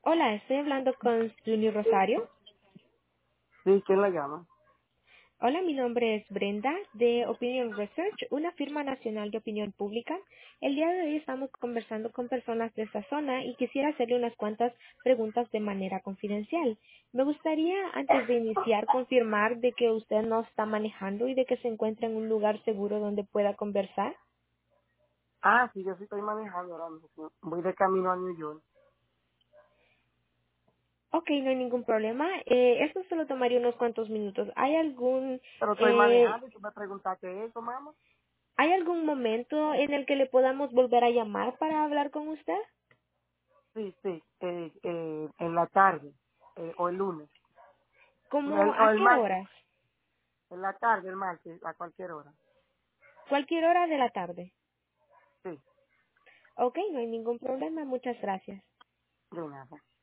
Hola, estoy hablando con Junior Rosario. Sí, ¿quién la llama? Hola, mi nombre es Brenda de Opinion Research, una firma nacional de opinión pública. El día de hoy estamos conversando con personas de esta zona y quisiera hacerle unas cuantas preguntas de manera confidencial. Me gustaría, antes de iniciar, confirmar de que usted no está manejando y de que se encuentra en un lugar seguro donde pueda conversar. Ah, sí, yo sí estoy manejando ahora mismo. Voy de camino a New York. Ok, no hay ningún problema. Esto solo tomaría unos cuantos minutos. Pero estoy Eh, manejando y tú me preguntaste eso, mamá. ¿Hay algún momento en el que le podamos volver a llamar para hablar con usted? Sí, sí, en la tarde, o el lunes. ¿Cómo O a el qué martes, horas? en la tarde, el martes, a cualquier hora. Cualquier hora de la tarde. Sí, Ok, no hay ningún problema. Muchas gracias. de nada.